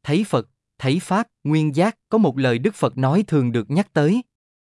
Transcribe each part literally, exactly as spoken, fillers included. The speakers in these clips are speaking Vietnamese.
thấy Phật, thấy Pháp, nguyên giác, có một lời Đức Phật nói thường được nhắc tới.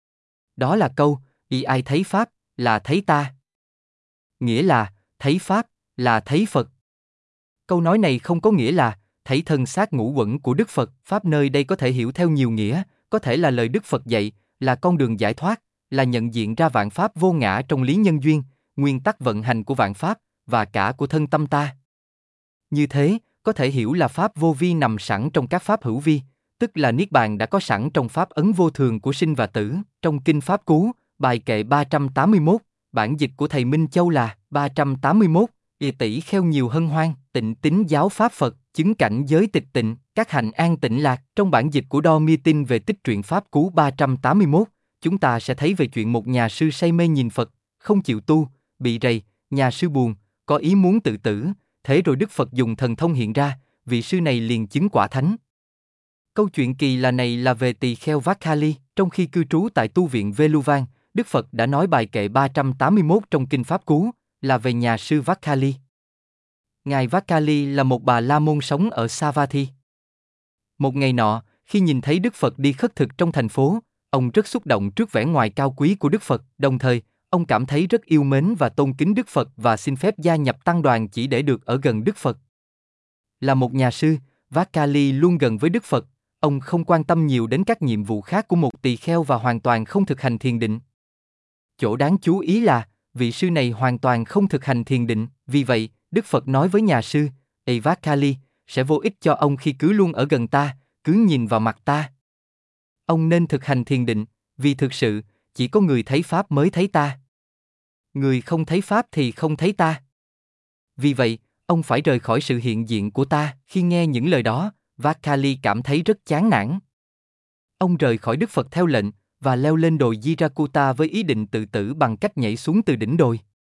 Đó là câu, y ai thấy Pháp, là thấy ta. Nghĩa là, thấy Pháp, là thấy Phật. Câu nói này không có nghĩa là, thấy thân xác ngũ uẩn của Đức Phật. Pháp nơi đây có thể hiểu theo nhiều nghĩa, có thể là lời Đức Phật dạy, là con đường giải thoát, là nhận diện ra vạn pháp vô ngã trong lý nhân duyên, nguyên tắc vận hành của vạn pháp, và cả của thân tâm ta. Như thế, có thể hiểu là pháp vô vi nằm sẵn trong các pháp hữu vi, tức là Niết Bàn đã có sẵn trong pháp ấn vô thường của sinh và tử. Trong Kinh Pháp Cú, bài kệ ba trăm tám mươi mốt, bản dịch của thầy Minh Châu là ba trăm tám mươi mốt, ì tỷ kheo nhiều hân hoan, tịnh tín giáo Pháp Phật, chứng cảnh giới tịch tịnh, các hạnh an tịnh lạc. Trong bản dịch của Đo Mia Tin về tích truyện Pháp Cú ba trăm tám mươi mốt, chúng ta sẽ thấy về chuyện một nhà sư say mê nhìn Phật, không chịu tu, bị rầy, nhà sư buồn, có ý muốn tự tử, thế rồi Đức Phật dùng thần thông hiện ra, vị sư này liền chứng quả thánh. Câu chuyện kỳ lạ này là về tỳ kheo Vakkhali, trong khi cư trú tại tu viện Veluvan, Đức Phật đã nói bài kệ ba trăm tám mươi mốt trong Kinh Pháp Cú, là về nhà sư Vakkhali. Ngài Vakkhali là một bà la môn sống ở Savatthi. Một ngày nọ, khi nhìn thấy Đức Phật đi khất thực trong thành phố, ông rất xúc động trước vẻ ngoài cao quý của Đức Phật, đồng thời, ông cảm thấy rất yêu mến và tôn kính Đức Phật và xin phép gia nhập tăng đoàn chỉ để được ở gần Đức Phật. Là một nhà sư, Vakkhali luôn gần với Đức Phật, ông không quan tâm nhiều đến các nhiệm vụ khác của một tỳ kheo và hoàn toàn không thực hành thiền định. Chỗ đáng chú ý là, vị sư này hoàn toàn không thực hành thiền định, vì vậy, Đức Phật nói với nhà sư, Ê Vakkhali, sẽ vô ích cho ông khi cứ luôn ở gần ta, cứ nhìn vào mặt ta. Ông nên thực hành thiền định, vì thực sự, chỉ có người thấy Pháp mới thấy ta. Người không thấy Pháp thì không thấy ta. Vì vậy, ông phải rời khỏi sự hiện diện của ta. Khi nghe những lời đó, Vakkhali cảm thấy rất chán nản. Ông rời khỏi Đức Phật theo lệnh, và leo lên đồi Jirakuta với ý định tự tử bằng cách nhảy xuống từ đỉnh đồi.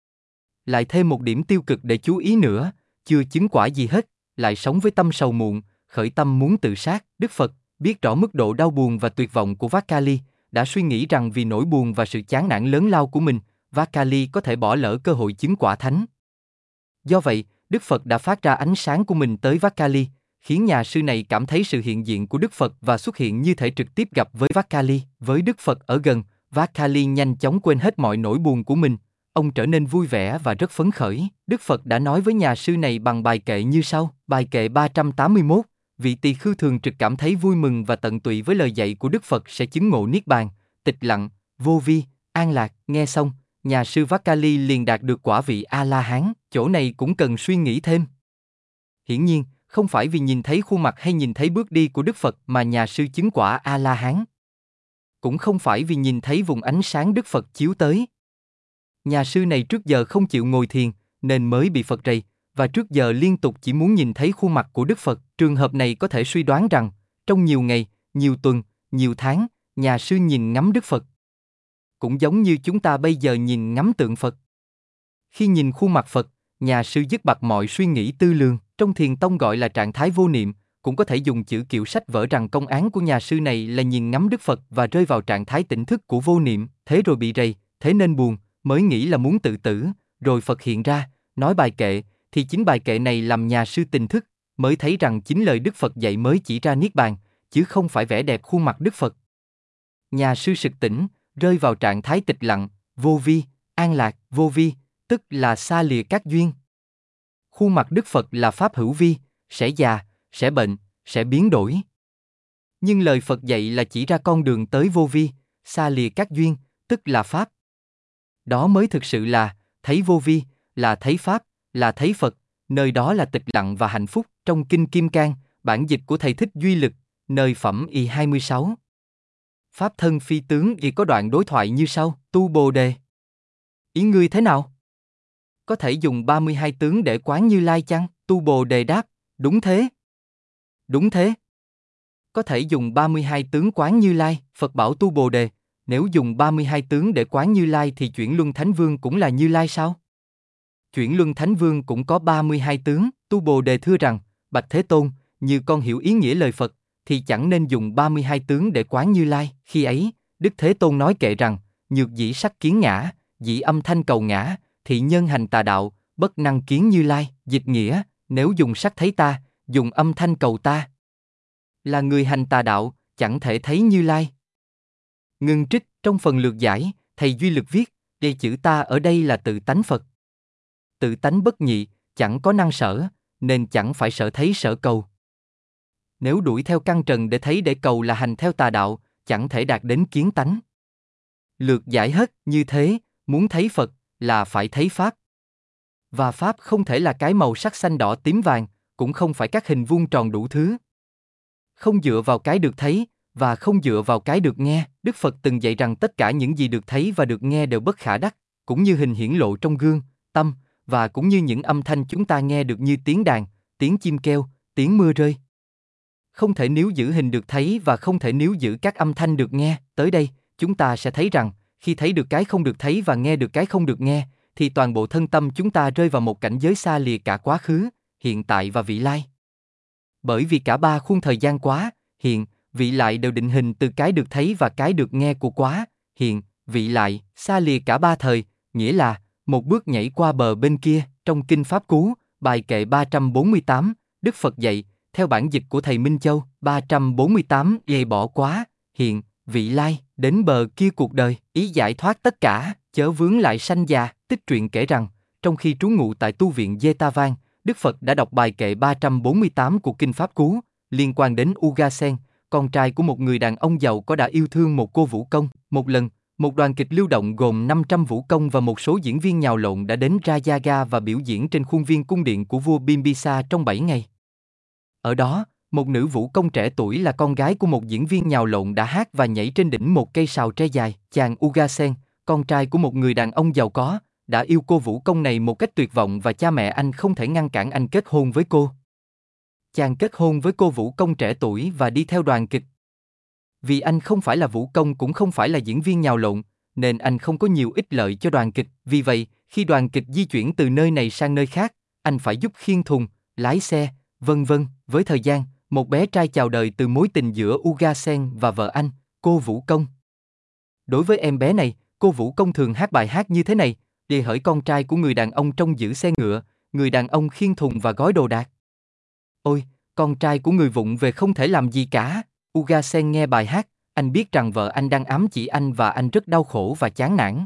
Lại thêm một điểm tiêu cực để chú ý nữa, chưa chứng quả gì hết, lại sống với tâm sầu muộn, khởi tâm muốn tự sát. Đức Phật, biết rõ mức độ đau buồn và tuyệt vọng của Vakkhali, đã suy nghĩ rằng vì nỗi buồn và sự chán nản lớn lao của mình, Vakkhali có thể bỏ lỡ cơ hội chứng quả thánh. Do vậy, Đức Phật đã phát ra ánh sáng của mình tới Vakkhali, khiến nhà sư này cảm thấy sự hiện diện của Đức Phật và xuất hiện như thể trực tiếp gặp với Vakkhali. Với Đức Phật ở gần, Vakkhali nhanh chóng quên hết mọi nỗi buồn của mình. Ông trở nên vui vẻ và rất phấn khởi. Đức Phật đã nói với nhà sư này bằng bài kệ như sau. Bài kệ ba trăm tám mươi mốt, vị tỳ khưu thường trực cảm thấy vui mừng và tận tụy với lời dạy của Đức Phật sẽ chứng ngộ Niết Bàn, tịch lặng, vô vi, an lạc. Nghe xong, nhà sư Vakkhali liền đạt được quả vị A-la-hán. Chỗ này cũng cần suy nghĩ thêm. Hiển nhiên, không phải vì nhìn thấy khuôn mặt hay nhìn thấy bước đi của Đức Phật mà nhà sư chứng quả A-la-hán. Cũng không phải vì nhìn thấy vùng ánh sáng Đức Phật chiếu tới. Nhà sư này trước giờ không chịu ngồi thiền, nên mới bị Phật rầy, và trước giờ liên tục chỉ muốn nhìn thấy khuôn mặt của Đức Phật. Trường hợp này có thể suy đoán rằng, trong nhiều ngày, nhiều tuần, nhiều tháng, nhà sư nhìn ngắm Đức Phật. Cũng giống như chúng ta bây giờ nhìn ngắm tượng Phật. Khi nhìn khuôn mặt Phật, nhà sư dứt bặt mọi suy nghĩ tư lường, trong thiền tông gọi là trạng thái vô niệm, cũng có thể dùng chữ kiệu sách vở rằng công án của nhà sư này là nhìn ngắm Đức Phật và rơi vào trạng thái tỉnh thức của vô niệm, thế rồi bị rầy, thế nên buồn, mới nghĩ là muốn tự tử, rồi Phật hiện ra, nói bài kệ, thì chính bài kệ này làm nhà sư tỉnh thức, mới thấy rằng chính lời Đức Phật dạy mới chỉ ra Niết Bàn, chứ không phải vẻ đẹp khuôn mặt Đức Phật. Nhà sư sực tỉnh, rơi vào trạng thái tịch lặng, vô vi, an lạc, vô vi, tức là xa lìa các duyên. Khuôn mặt Đức Phật là pháp hữu vi, sẽ già, sẽ bệnh, sẽ biến đổi. Nhưng lời Phật dạy là chỉ ra con đường tới vô vi, xa lìa các duyên, tức là pháp. Đó mới thực sự là, thấy vô vi, là thấy pháp, là thấy Phật, nơi đó là tịch lặng và hạnh phúc. Trong Kinh Kim Cang, bản dịch của thầy Thích Duy Lực, nơi phẩm Y hai mươi sáu. Pháp thân phi tướng Y có đoạn đối thoại như sau, tu Bồ Đề. Ý ngươi thế nào? Có thể dùng ba mươi hai tướng để quán Như Lai chăng? Tu Bồ Đề đáp, đúng thế. Đúng thế. Có thể dùng ba mươi hai tướng quán Như Lai, Phật bảo tu Bồ Đề, nếu dùng ba mươi hai tướng để quán Như Lai thì chuyển Luân Thánh Vương cũng là Như Lai sao? Chuyển Luân Thánh Vương cũng có ba mươi hai tướng, tu Bồ Đề thưa rằng, Bạch Thế Tôn, như con hiểu ý nghĩa lời Phật, thì chẳng nên dùng ba mươi hai tướng để quán Như Lai. Khi ấy, Đức Thế Tôn nói kệ rằng, nhược dĩ sắc kiến ngã, dĩ âm thanh cầu ngã, thị nhân hành tà đạo, bất năng kiến Như Lai. Dịch nghĩa, nếu dùng sắc thấy ta, dùng âm thanh cầu ta. là người hành tà đạo, chẳng thể thấy Như Lai. Ngưng trích, trong phần lược giải, thầy Duy Lực viết, đây chữ ta ở đây là tự tánh Phật. Tự tánh bất nhị, chẳng có năng sở, nên chẳng phải sở thấy sở cầu. Nếu đuổi theo căn trần để thấy để cầu là hành theo tà đạo, chẳng thể đạt đến kiến tánh. Lược giải hết, như thế, muốn thấy Phật, là phải thấy Pháp. Và Pháp không thể là cái màu sắc xanh đỏ tím vàng, cũng không phải các hình vuông tròn đủ thứ. Không dựa vào cái được thấy, và không dựa vào cái được nghe, Đức Phật từng dạy rằng tất cả những gì được thấy và được nghe đều bất khả đắc, cũng như hình hiển lộ trong gương, tâm, và cũng như những âm thanh chúng ta nghe được như tiếng đàn, tiếng chim kêu, tiếng mưa rơi. Không thể níu giữ hình được thấy và không thể níu giữ các âm thanh được nghe. Tới đây, chúng ta sẽ thấy rằng, khi thấy được cái không được thấy và nghe được cái không được nghe, thì toàn bộ thân tâm chúng ta rơi vào một cảnh giới xa lìa cả quá khứ, hiện tại và vị lai. Bởi vì cả ba khuôn thời gian quá, hiện, vị lại đều định hình từ cái được thấy và cái được nghe của quá, hiện, vị lại, xa lìa cả ba thời, nghĩa là, một bước nhảy qua bờ bên kia. Trong Kinh Pháp Cú, bài kệ ba trăm bốn mươi tám, Đức Phật dạy, theo bản dịch của thầy Minh Châu, ba trăm bốn mươi tám, dày bỏ quá, hiện, vị lai, đến bờ kia cuộc đời, ý giải thoát tất cả, chớ vướng lại sanh già. Tích truyện kể rằng, trong khi trú ngụ tại tu viện Jetavan, Đức Phật đã đọc bài kệ ba trăm bốn mươi tám của Kinh Pháp Cú, liên quan đến Ugasen, con trai của một người đàn ông giàu có đã yêu thương một cô vũ công. Một lần, một đoàn kịch lưu động gồm năm trăm vũ công và một số diễn viên nhào lộn đã đến Rajaga và biểu diễn trên khuôn viên cung điện của vua Bimbisa trong bảy ngày. Ở đó, một nữ vũ công trẻ tuổi là con gái của một diễn viên nhào lộn đã hát và nhảy trên đỉnh một cây sào tre dài. Chàng Ugasen, con trai của một người đàn ông giàu có, đã yêu cô vũ công này một cách tuyệt vọng và cha mẹ anh không thể ngăn cản anh kết hôn với cô. Chàng kết hôn với cô vũ công trẻ tuổi và đi theo đoàn kịch. Vì anh không phải là vũ công cũng không phải là diễn viên nhào lộn, nên anh không có nhiều ích lợi cho đoàn kịch. Vì vậy, khi đoàn kịch di chuyển từ nơi này sang nơi khác, anh phải giúp khiêng thùng, lái xe, vân vân. Với thời gian, một bé trai chào đời từ mối tình giữa Ugasen và vợ anh, cô vũ công. Đối với em bé này, cô vũ công thường hát bài hát như thế này: Đề hỡi con trai của người đàn ông trông giữ xe ngựa, người đàn ông khiêng thùng và gói đồ đạc. Ôi, con trai của người vụng về không thể làm gì cả. Ugasen nghe bài hát, anh biết rằng vợ anh đang ám chỉ anh và anh rất đau khổ và chán nản.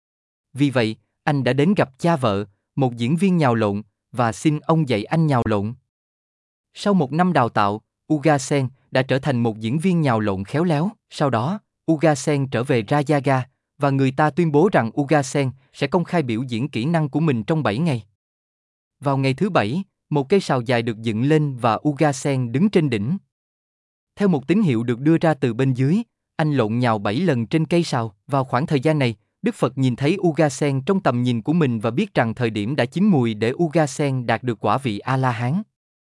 Vì vậy, anh đã đến gặp cha vợ, một diễn viên nhào lộn, và xin ông dạy anh nhào lộn. Sau một năm đào tạo, Ugasen đã trở thành một diễn viên nhào lộn khéo léo. Sau đó, Ugasen trở về Rajaga, và người ta tuyên bố rằng Ugasen sẽ công khai biểu diễn kỹ năng của mình trong bảy ngày. Vào ngày thứ bảy, một cây sào dài được dựng lên và Ugasen đứng trên đỉnh. Theo một tín hiệu được đưa ra từ bên dưới, anh lộn nhào bảy lần trên cây sào. Vào khoảng thời gian này, Đức Phật nhìn thấy Ugasen trong tầm nhìn của mình và biết rằng thời điểm đã chín mùi để Ugasen đạt được quả vị A-la-hán.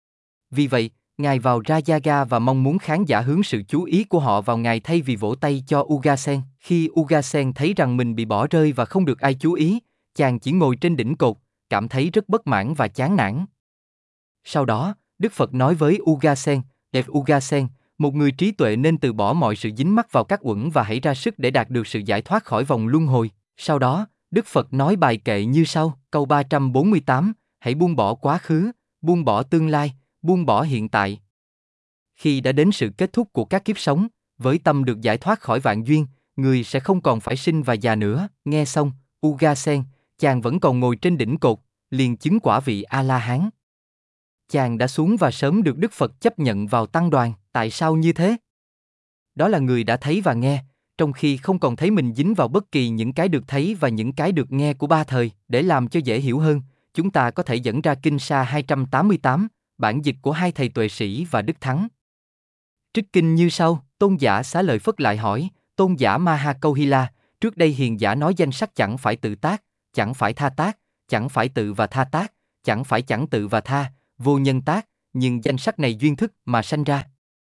Vì vậy, Ngài vào Rajaga và mong muốn khán giả hướng sự chú ý của họ vào Ngài thay vì vỗ tay cho Ugasen. Khi Ugasen thấy rằng mình bị bỏ rơi và không được ai chú ý, chàng chỉ ngồi trên đỉnh cột, cảm thấy rất bất mãn và chán nản. Sau đó, Đức Phật nói với Ugasen, Đẹp Ugasen, một người trí tuệ nên từ bỏ mọi sự dính mắc vào các uẩn và hãy ra sức để đạt được sự giải thoát khỏi vòng luân hồi. Sau đó, Đức Phật nói bài kệ như sau, câu ba trăm bốn mươi tám, hãy buông bỏ quá khứ, buông bỏ tương lai, buông bỏ hiện tại. Khi đã đến sự kết thúc của các kiếp sống, với tâm được giải thoát khỏi vạn duyên, người sẽ không còn phải sinh và già nữa. Nghe xong, Ugasen, chàng vẫn còn ngồi trên đỉnh cột, liền chứng quả vị A-la-hán. Chàng đã xuống và sớm được Đức Phật chấp nhận vào tăng đoàn. Tại sao như thế? Đó là người đã thấy và nghe, trong khi không còn thấy mình dính vào bất kỳ những cái được thấy và những cái được nghe của ba thời. Để làm cho dễ hiểu hơn, chúng ta có thể dẫn ra Kinh Sa hai trăm tám mươi tám, bản dịch của hai thầy Tuệ Sĩ và Đức Thắng. Trích kinh như sau, Tôn giả Xá Lợi Phất lại hỏi, Tôn giả Maha Câu-hi-la, trước đây hiền giả nói danh sắc chẳng phải tự tác, chẳng phải tha tác, chẳng phải tự và tha tác, chẳng phải chẳng tự và tha, vô nhân tác, nhưng danh sắc này duyên thức mà sanh ra.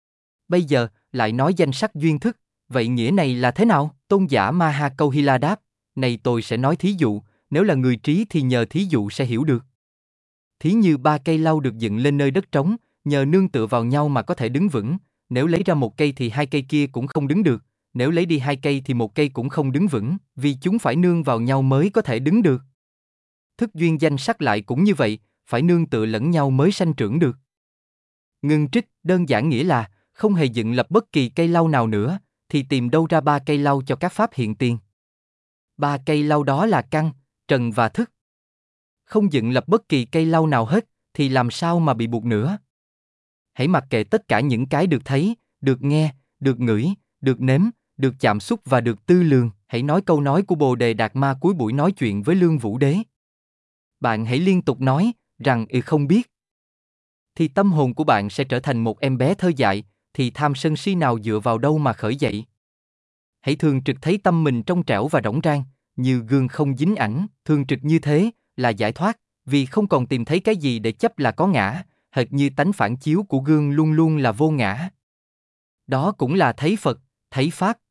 Bây giờ, lại nói danh sắc duyên thức, vậy nghĩa này là thế nào? Tôn giả Maha Câu-hi-la đáp, này tôi sẽ nói thí dụ, nếu là người trí thì nhờ thí dụ sẽ hiểu được. Thí như ba cây lau được dựng lên nơi đất trống, nhờ nương tựa vào nhau mà có thể đứng vững, nếu lấy ra một cây thì hai cây kia cũng không đứng được, nếu lấy đi hai cây thì một cây cũng không đứng vững, vì chúng phải nương vào nhau mới có thể đứng được. Thức duyên danh sắc lại cũng như vậy, phải nương tựa lẫn nhau mới sanh trưởng được. Ngưng trích, đơn giản nghĩa là, không hề dựng lập bất kỳ cây lau nào nữa, thì tìm đâu ra ba cây lau cho các pháp hiện tiền. Ba cây lau đó là căn, trần và thức. Không dựng lập bất kỳ cây lau nào hết, thì làm sao mà bị buộc nữa? Hãy mặc kệ tất cả những cái được thấy, được nghe, được ngửi, được nếm, được chạm xúc và được tư lường. Hãy nói câu nói của Bồ Đề Đạt Ma cuối buổi nói chuyện với Lương Vũ Đế. Bạn hãy liên tục nói rằng ừ không biết. Thì tâm hồn của bạn sẽ trở thành một em bé thơ dại, thì tham sân si nào dựa vào đâu mà khởi dậy. Hãy thường trực thấy tâm mình trong trẻo và rỗng rang, như gương không dính ảnh. Thường trực như thế là giải thoát, vì không còn tìm thấy cái gì để chấp là có ngã, hệt như tánh phản chiếu của gương luôn luôn là vô ngã. Đó cũng là thấy Phật, thấy Pháp.